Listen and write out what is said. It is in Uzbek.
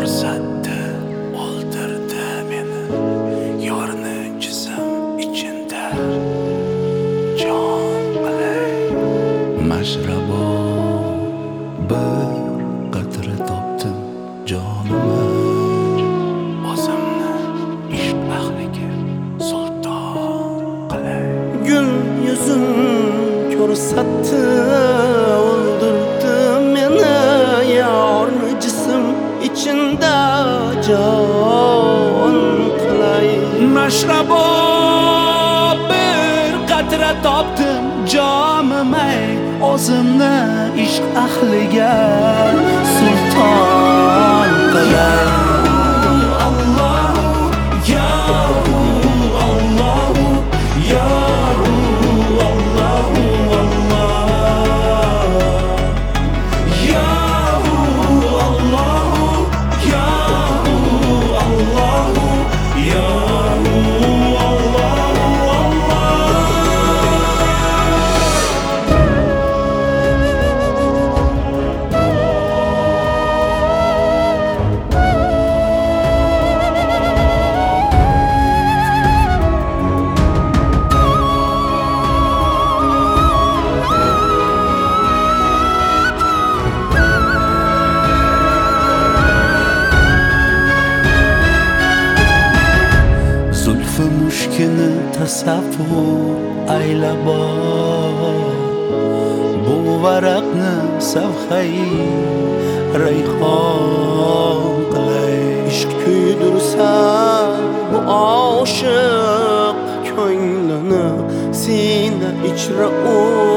ko'rsatdi, o'ldirdi meni yorni jism içinde. Jon bilay mashrabo bir qatra topdim jonimga. O'zimni ishq ahliga sulton qilay. Gül yüzün ko'rsatdi, o'ldirdi meni yorni jism içinde. Jon qilay. Mashrabo bir qatra topdim jonimga. O'zimni ishq ahliga sulton qilay. Zulfi mushkini tasavvur aylab bu varaqni savxai rayhon qilay. Ishq kuydirsa bu oshiq ko'nglini sina ichra